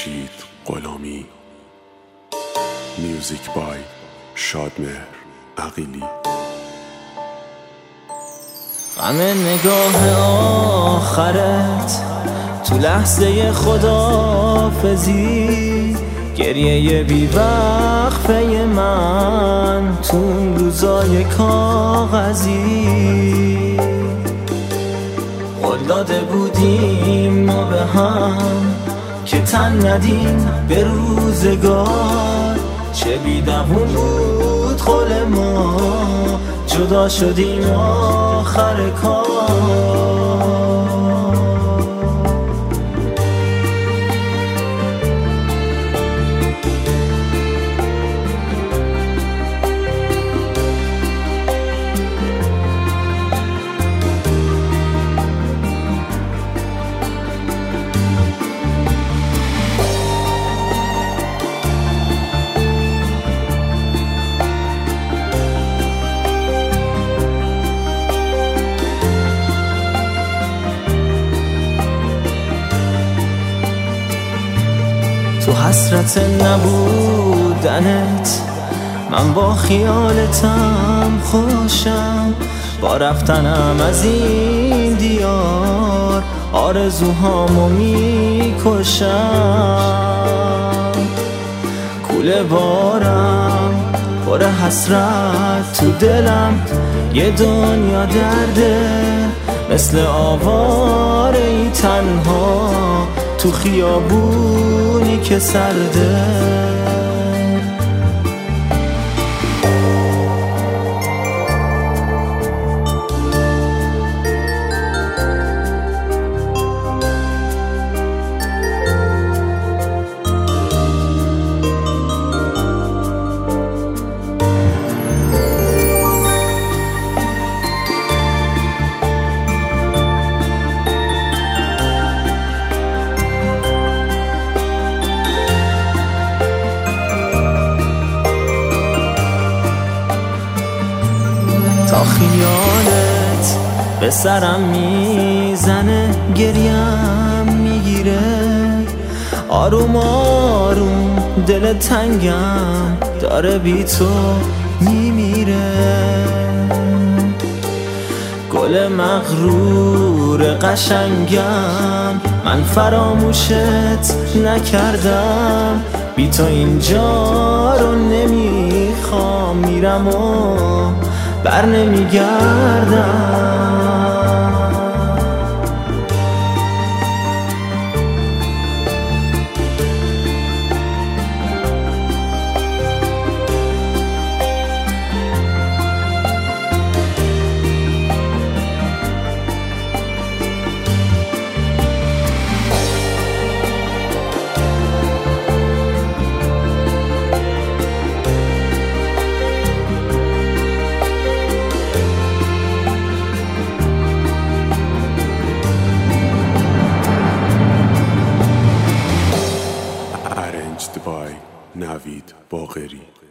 خورشید غلامی. میوزیک بای شادمهر عقیلی. غم نگاه آخرت تو لحظه خداحافظی، گریه بی‌وقفه من تو اون روزای کاغذی. قول داده بودیم ما به هم که تن ندیم به روزگار، چه بی‌دوام بود قول ما، جدا شدیم آخر کار. تو حسرت نبودنت من با خیالتم خوشم، با رفتنم از این دیار آرزوهامو میکشم. کوله بارم پر حسرت تو دلم، یه دنیا درده مثل آواره ای تنها تو خیابونی که سرده. تا خیالت به سرم میزنه گریم میگیره، آروم آروم دل تنگم داره بی تو میمیره. گل مغرور قشنگم من فراموشت نکردم، بی تو اینجا رو نمیخوام، میرم و بر نمیگردم. Arranged by نوید باقری.